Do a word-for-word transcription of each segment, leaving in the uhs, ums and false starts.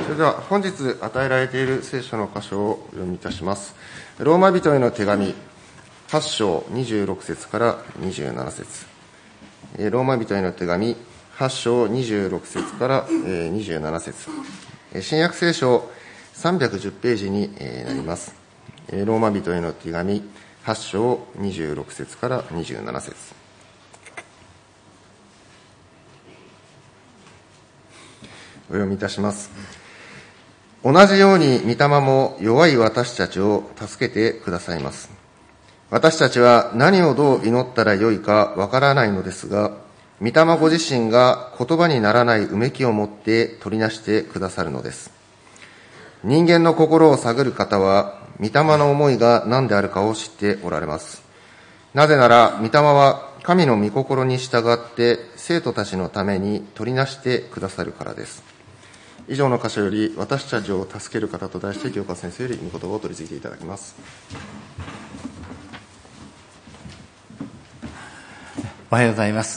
それでは本日与えられている聖書の箇所をお読みいたします。ローマ人への手紙はち章にじゅうろく節からにじゅうなな節。ローマ人への手紙はち章にじゅうろく節からにじゅうなな節。新約聖書さんびゃくじゅうページになります。ローマ人への手紙はち章にじゅうろく節からにじゅうなな節。お読みいたします。同じように御霊も弱い私たちを助けてくださいます。私たちは何をどう祈ったらよいかわからないのですが、御霊ご自身が言葉にならないうめきを持って取りなしてくださるのです。人間の心を探る方は、御霊の思いが何であるかを知っておられます。なぜなら、御霊は神の御心に従って生徒たちのために取りなしてくださるからです。以上の箇所より、私たちを助ける方と題して、清川先生より御言葉を取り次いでいただきます。 おはようございます。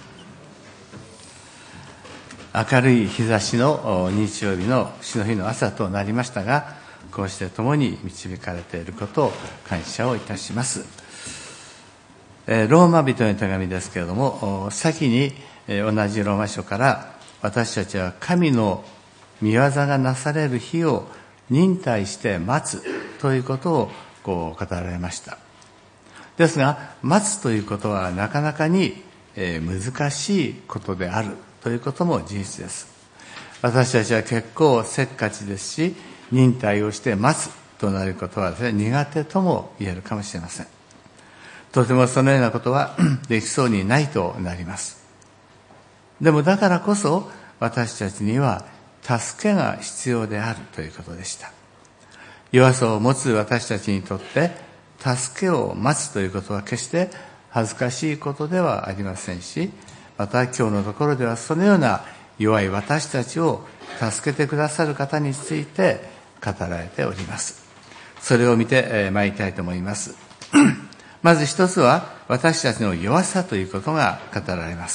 明るい日差しの日曜日の主の日の朝となりましたが、こうして共に導かれていることを感謝をいたします。ローマ人への手紙ですけれども、先に同じローマ書から、私たちは神の御業がなされる日を忍耐して待つということをこう語られました。ですが、待つということはなかなかに難しいことであるということも事実です。私たちは結構せっかちですし、忍耐をして待つとなることはですね、苦手とも言えるかもしれません。とてもそのようなことはできそうにないとなります。でもだからこそ私たちには助けが必要であるということでした。弱さを持つ私たちにとって助けを待つということは決して恥ずかしいことではありませんし、また今日のところではそのような弱い私たちを助けてくださる方について語られております。それを見てまいりたいと思います。まず一つは私たちの弱さということが語られます。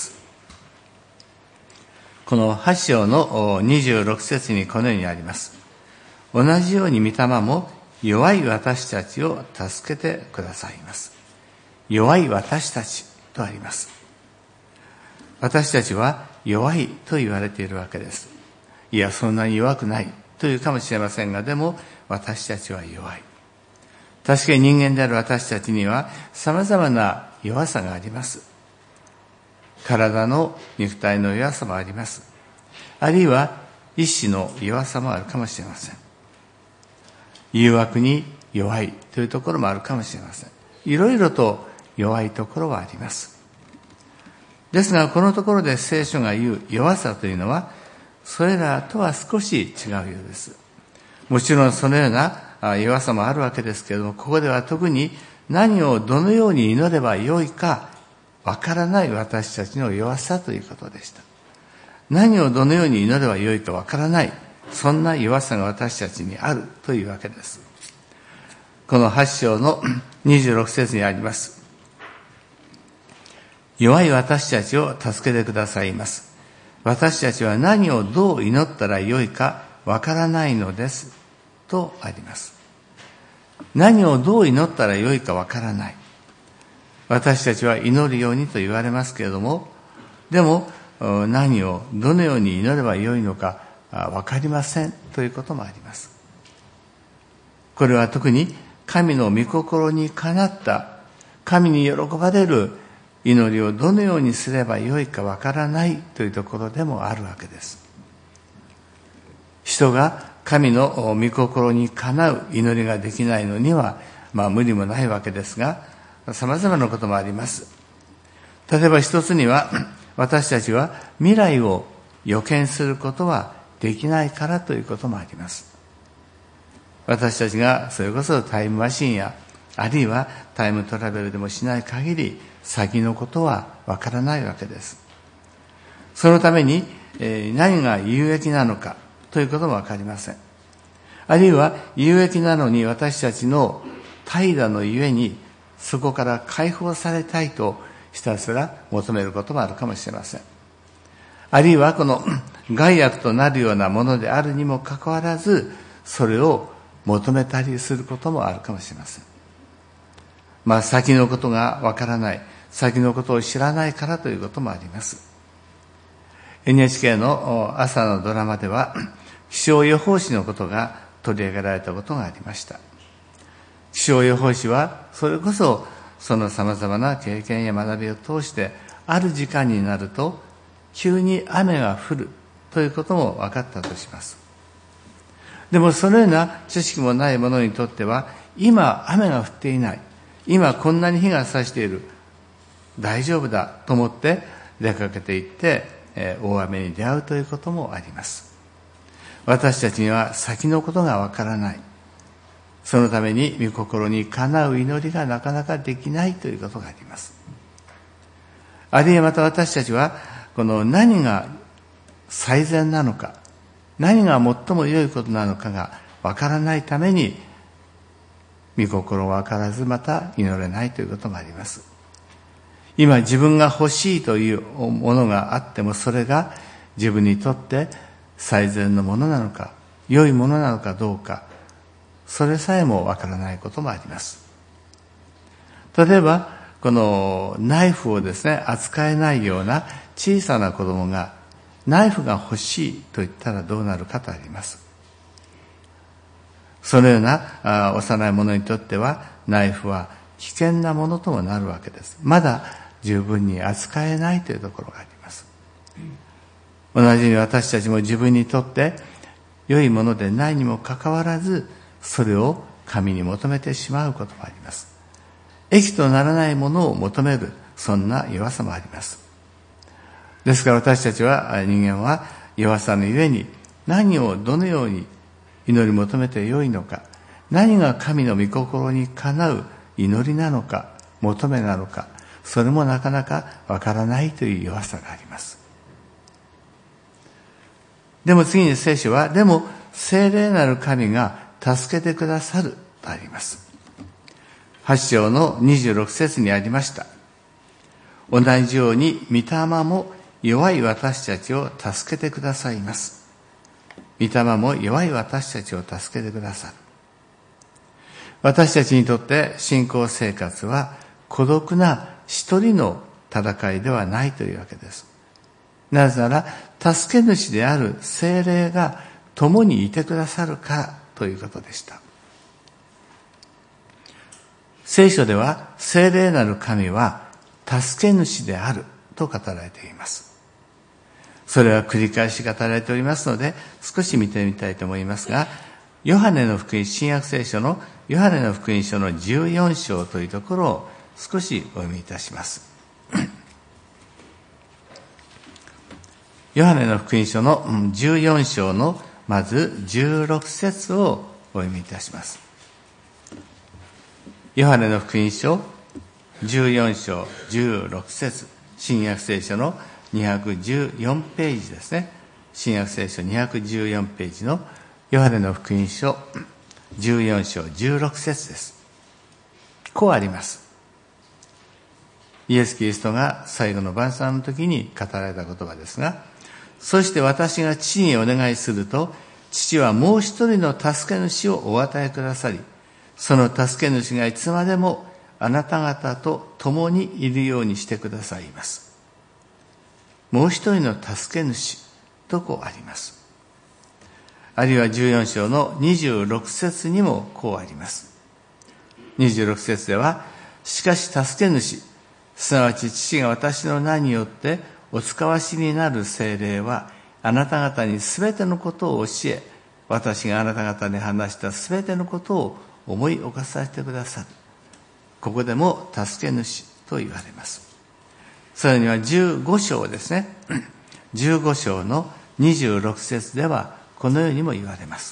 このはち章のにじゅうろく節にこのようにあります。同じように御霊も弱い私たちを助けてくださいます。弱い私たちとあります。私たちは弱いと言われているわけです。いや、そんなに弱くないというかもしれませんが、でも私たちは弱い。確かに人間である私たちには様々な弱さがあります。体の肉体の弱さもあります。あるいは意志の弱さもあるかもしれません。誘惑に弱いというところもあるかもしれません。いろいろと弱いところはあります。ですが、このところで聖書が言う弱さというのは、それらとは少し違うようです。もちろんそのような弱さもあるわけですけれども、ここでは特に何をどのように祈ればよいかわからない私たちの弱さということでした。何をどのように祈ればよいかわからない、そんな弱さが私たちにあるというわけです。このはち章のにじゅうろく節にあります。弱い私たちを助けてくださいます。私たちは何をどう祈ったらよいかわからないのです。とあります。何をどう祈ったらよいかわからない。私たちは祈るようにと言われますけれども、でも何をどのように祈ればよいのかわかりませんということもあります。これは特に神の御心にかなった神に喜ばれる祈りをどのようにすればよいかわからないというところでもあるわけです。人が神の御心にかなう祈りができないのには、まあ無理もないわけですが、様々なこともあります。例えば一つには、私たちは未来を予見することはできないからということもあります。私たちがそれこそタイムマシンや、あるいはタイムトラベルでもしない限り、先のことはわからないわけです。そのために、えー、何が有益なのかということもわかりません。あるいは有益なのに私たちの怠惰のゆえにそこから解放されたいとひたすら求めることもあるかもしれません。あるいはこの害悪となるようなものであるにもかかわらず、それを求めたりすることもあるかもしれません。まあ先のことがわからない、先のことを知らないからということもあります。エヌエイチケー の朝のドラマでは、気象予報士のことが取り上げられたことがありました。気象予報士は、それこそその様々な経験や学びを通して、ある時間になると、急に雨が降るということも分かったとします。でもそのような知識もない者にとっては、今雨が降っていない、今こんなに日が差している、大丈夫だと思って出かけていって、えー、大雨に出会うということもあります。私たちには先のことが分からない。そのために御心にかなう祈りがなかなかできないということがあります。あるいはまた私たちは、この何が最善なのか、何が最も良いことなのかが分からないために、御心分からずまた祈れないということもあります。今自分が欲しいというものがあっても、それが自分にとって最善のものなのか、良いものなのかどうか、それさえもわからないこともあります。例えば、このナイフをですね、扱えないような小さな子供が、ナイフが欲しいと言ったらどうなるかとあります。そのような幼い者にとっては、ナイフは危険なものともなるわけです。まだ十分に扱えないというところがあります。同じように私たちも自分にとって良いものでないにもかかわらず、それを神に求めてしまうこともあります。益とならないものを求める、そんな弱さもあります。ですから私たちは、人間は弱さのゆえに、何をどのように祈り求めてよいのか、何が神の御心にかなう祈りなのか、求めなのか、それもなかなかわからないという弱さがあります。でも次に聖書は、でも聖霊なる神が助けてくださるとあります。はち章のにじゅうろく節にありました。同じように御霊も弱い私たちを助けてくださいます。御霊も弱い私たちを助けてくださる。私たちにとって信仰生活は孤独な一人の戦いではないというわけです。なぜなら、助け主である聖霊が共にいてくださるからということでした。聖書では、聖霊なる神は助け主であると語られています。それは繰り返し語られておりますので、少し見てみたいと思いますが、ヨハネの福音、新約聖書のヨハネの福音書のじゅうよん章というところを少しお読みいたします。ヨハネの福音書のじゅうよん章のまずじゅうろく節をお読みいたします。ヨハネの福音書じゅうよん章じゅうろく節、新約聖書のにひゃくじゅうよんページですね。新約聖書にひゃくじゅうよんページのヨハネの福音書じゅうよん章じゅうろく節です。こうあります。イエス・キリストが最後の晩餐の時に語られた言葉ですが、そして私が父にお願いすると、父はもう一人の助け主をお与えくださり、その助け主がいつまでもあなた方と共にいるようにしてくださいます。もう一人の助け主とこうあります。あるいはじゅうよん章のにじゅうろく節にもこうあります。にじゅうろく節では、しかし助け主、すなわち父が私の名によってお使わしになる聖霊は、あなた方にすべてのことを教え、私があなた方に話したすべてのことを思い起こさせてくださる。ここでも助け主と言われます。さらにはじゅうご章ですね。じゅうご章のにじゅうろく節ではこのようにも言われます。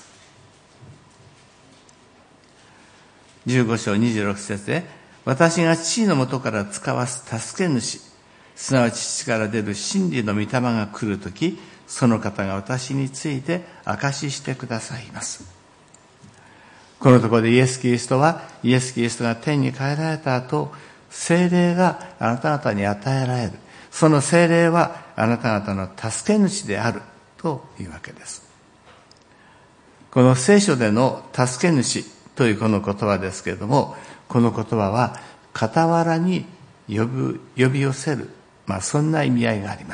じゅうご章にじゅうろく節で、私が父のもとから使わす助け主、すなわち父から出る真理の御霊が来るとき、その方が私について証ししてくださいます。このところでイエス・キリストは、イエス・キリストが天に帰られた後、聖霊があなた方に与えられる。その聖霊はあなた方の助け主であるというわけです。この聖書での助け主というこの言葉ですけれども、この言葉は傍らに呼ぶ、呼び寄せる、まあそんな意味合いがあります。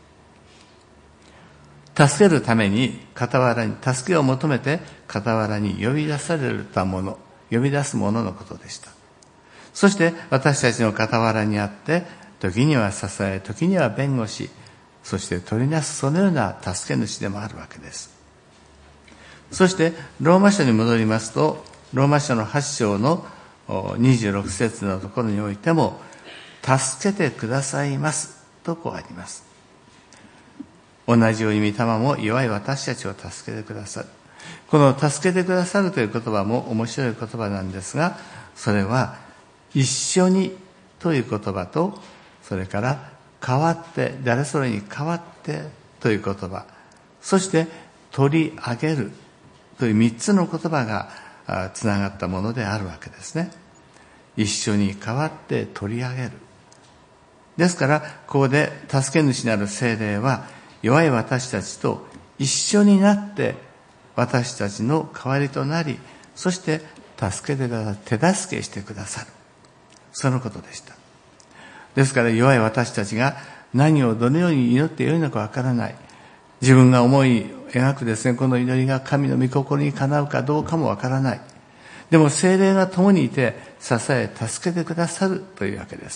助けるために傍らに、助けを求めて傍らに呼び出されたもの、呼び出すもののことでした。そして私たちの傍らにあって、時には支え、時には弁護し、そして取りなすそのような助け主でもあるわけです。そしてローマ書に戻りますと、ローマ書のはち章のにじゅうろく節のところにおいても、助けてくださいますとこうあります。同じように御霊も弱い私たちを助けてくださる。この助けてくださるという言葉も面白い言葉なんですが、それは一緒にという言葉と、それから代わって、誰それに代わってという言葉、そして取り上げるという三つの言葉がつながったものであるわけですね。一緒に代わって取り上げる。ですから、ここで助け主なる聖霊は、弱い私たちと一緒になって私たちの代わりとなり、そして助けてくださる、手助けしてくださる。そのことでした。ですから弱い私たちが何をどのように祈ってよいのかわからない。自分が思い描くですね、この祈りが神の御心にかなうかどうかもわからない。でも聖霊が共にいて支え、助けてくださるというわけです。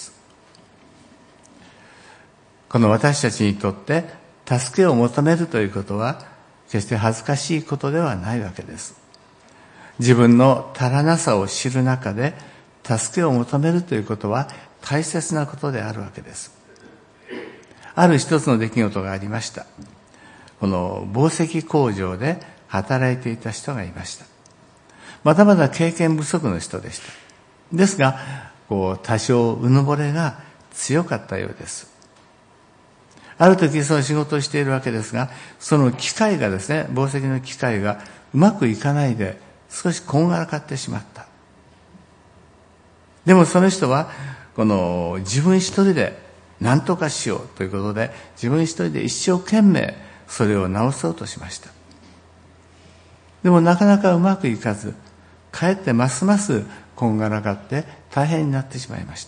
この私たちにとって助けを求めるということは決して恥ずかしいことではないわけです。自分の足らなさを知る中で助けを求めるということは大切なことであるわけです。ある一つの出来事がありました。この紡績工場で働いていた人がいました。まだまだ経験不足の人でした。ですが、こう多少うぬぼれが強かったようです。ある時その仕事をしているわけですが、その機械がですね、紡績の機械がうまくいかないで少しこんがらかってしまった。でもその人はこの自分一人で何とかしようということで、自分一人で一生懸命それを直そうとしました。でもなかなかうまくいかず、かえってますますこんがらかって大変になってしまいました。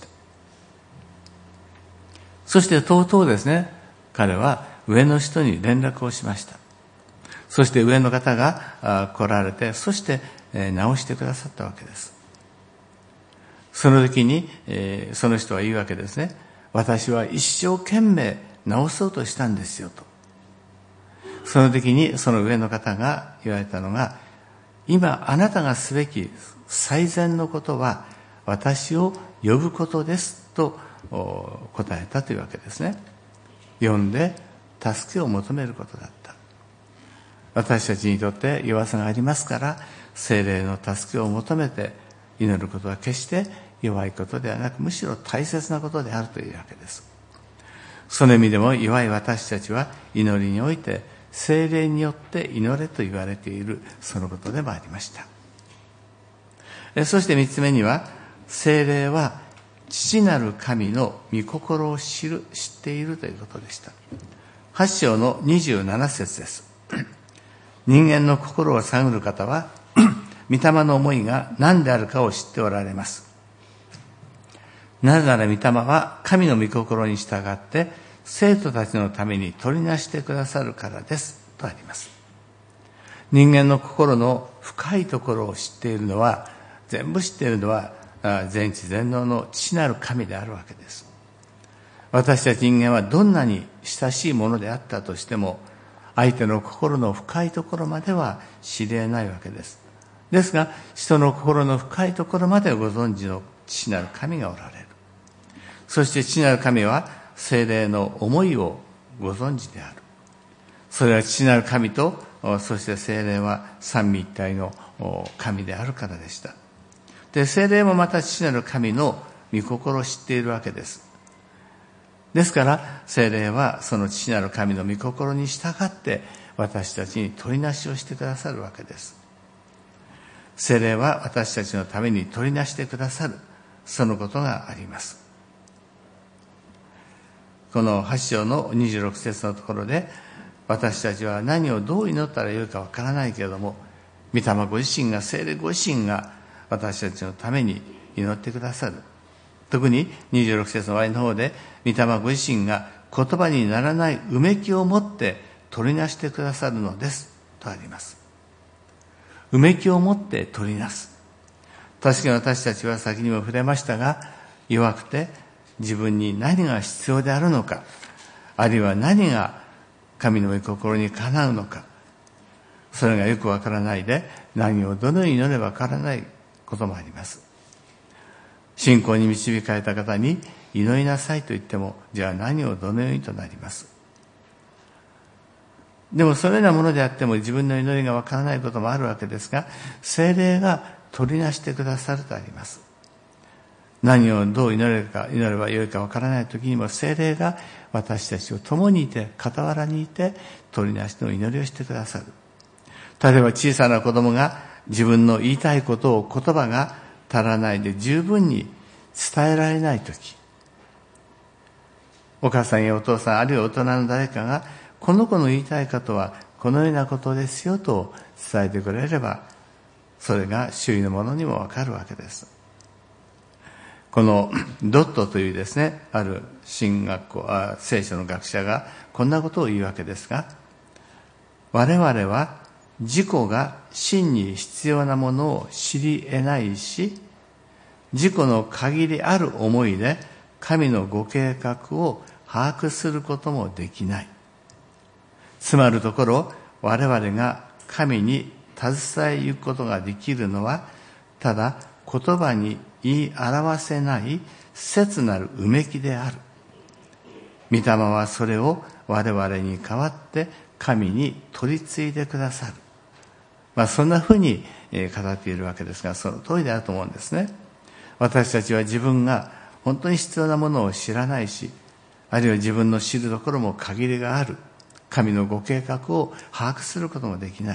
そしてとうとうですね、彼は上の人に連絡をしました。そして上の方が来られて、そして直してくださったわけです。その時にその人は言うわけですね。私は一生懸命直そうとしたんですよと。その時にその上の方が言われたのが、今あなたがすべき最善のことは私を呼ぶことですと答えたというわけですね。呼んで助けを求めることだった。私たちにとって弱さがありますから、聖霊の助けを求めて祈ることは決して弱いことではなく、むしろ大切なことであるというわけです。その意味でも弱い私たちは祈りにおいて聖霊によって祈れと言われている、そのことでもありました。そして三つ目には、聖霊は父なる神の御心を知る、知っているということでした。はち章のにじゅうなな節です。人間の心を探る方は、御霊の思いが何であるかを知っておられます。なぜなら御霊は神の御心に従って生徒たちのために取りなしてくださるからですとあります。人間の心の深いところを知っているのは、全部知っているのは全知全能の父なる神であるわけです。私たち人間はどんなに親しいものであったとしても、相手の心の深いところまでは知り得ないわけです。ですが、人の心の深いところまでご存知の父なる神がおられる。そして父なる神は聖霊の思いをご存知である。それは父なる神と、そして聖霊は三位一体の神であるからでした。で、聖霊もまた父なる神の御心を知っているわけです。ですから、聖霊はその父なる神の御心に従って私たちに取りなしをしてくださるわけです。聖霊は私たちのために取りなしてくださる、そのことがあります。このはち章のにじゅうろく節のところで、 私たちは何をどう祈ったらよいかわからないけれども、御霊ご自身が、聖霊ご自身が私たちのために祈ってくださる。特ににじゅうろく節の終わりの方で、御霊ご自身が言葉にならないうめきを持って取りなしてくださるのですとあります。うめきを持って取りなす。確かに私たちは先にも触れましたが、弱くて自分に何が必要であるのか、あるいは何が神の御心にかなうのか、それがよくわからないで、何をどのように祈ればわからないこともあります。信仰に導かれた方に祈りなさいと言っても、じゃあ何をどのようにとなります。でもそのようなものであっても自分の祈りがわからないこともあるわけですが、聖霊が取りなしてくださるとあります。何をどう祈れるか、祈ればよいかわからない時にも、聖霊が私たちを共にいて、傍らにいて、取りなしの祈りをしてくださる。例えば小さな子供が自分の言いたいことを言葉が足らないで十分に伝えられないとき、お母さんやお父さん、あるいは大人の誰かが、この子の言いたいことはこのようなことですよと伝えてくれれば、それが周囲の者にもわかるわけです。このドットというですね、ある神学校、あ聖書の学者がこんなことを言うわけですが、我々は自己が真に必要なものを知り得ないし、自己の限りある思いで神のご計画を把握することもできない。つまるところ、我々が神に携えゆくことができるのは、ただ言葉に言い表せない切なるうめきである。御霊はそれを我々に代わって神に取り継いでくださる。まあそんなふうに語っているわけですが、その通りであると思うんですね。私たちは自分が本当に必要なものを知らないし、あるいは自分の知るところも限りがある。神のご計画を把握することもできない。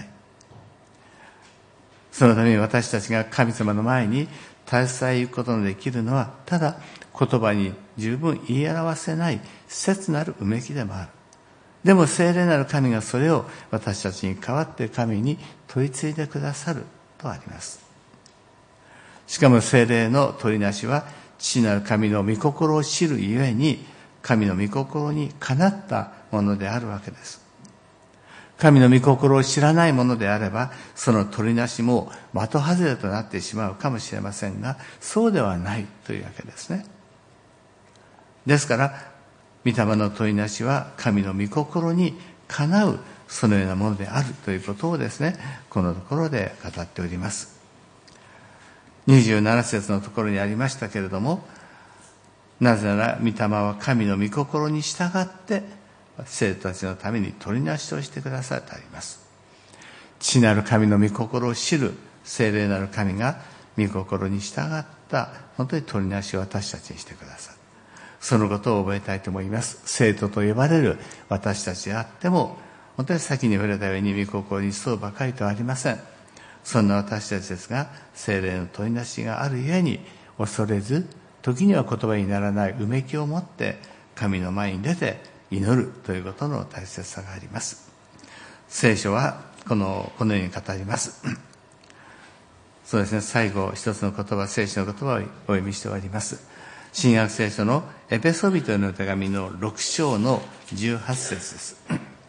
そのために私たちが神様の前に携えゆくことのできるのは、ただ言葉に十分言い表せない切なるうめきでもある。でも聖霊なる神がそれを私たちに代わって神に取り継いでくださるとあります。しかも聖霊の取りなしは、父なる神の御心を知るゆえに、神の御心にかなったものであるわけです。神の御心を知らないものであれば、その取りなしも的外れとなってしまうかもしれませんが、そうではないというわけですね。ですから、御霊の取りなしは神の御心にかなうそのようなものであるということをですね、このところで語っております。にじゅうなな節のところにありましたけれども、なぜなら御霊は神の御心に従って生徒たちのために取りなしをしてくださってあります。父なる神の御心を知る聖霊なる神が御心に従った本当に取りなしを私たちにしてくださる。そのことを覚えたいと思います。生徒と呼ばれる私たちであっても、本当に先に触れたように御心に沿うばかりとはありません。そんな私たちですが、聖霊の取りなしがあるゆえに恐れず、時には言葉にならないうめきを持って神の前に出て祈るということの大切さがあります。聖書はこのこのように語ります。そうですね、最後一つの言葉、聖書の言葉をお読みしております。新約聖書のエペソビトへの手紙のろく章のじゅうはち節です。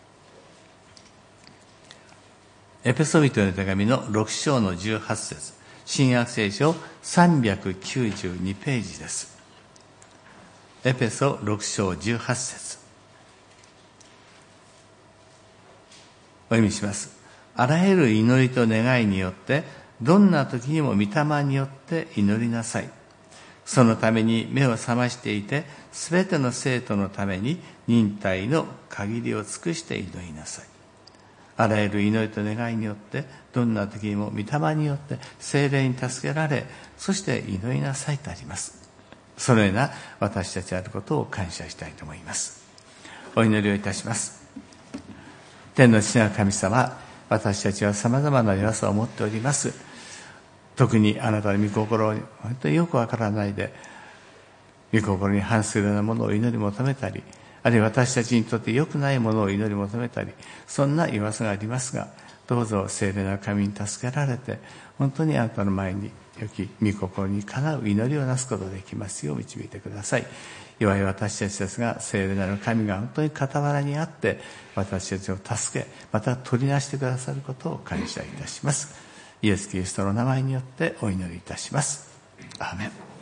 エペソビトへの手紙のろく章のじゅうはち節、新約聖書さんびゃくきゅうじゅうにページです。エペソろく章じゅうはち節、お読みします。あらゆる祈りと願いによってどんな時にも御霊によって祈りなさい。そのために目を覚ましていて、すべての生徒のために忍耐の限りを尽くして祈りなさい。あらゆる祈りと願いによって、どんな時にも御霊によって聖霊に助けられ、そして祈りなさいとあります。そのような私たちであることを感謝したいと思います。お祈りをいたします。天の父なる神様、私たちは様々な弱さを持っております。特にあなたの御心を本当によくわからないで、御心に反するようなものを祈り求めたり、ああるいは私たちにとって良くないものを祈り求めたり、そんな噂がありますが、どうぞ聖霊な神に助けられて、本当にあなたの前に良き御心にかなう祈りをなすことができますよう導いてください。弱い私たちですが、聖霊なる神が本当に傍らにあって私たちを助け、また取りなしてくださることを感謝いたします。イエス・キリストの名前によってお祈りいたします。アーメン。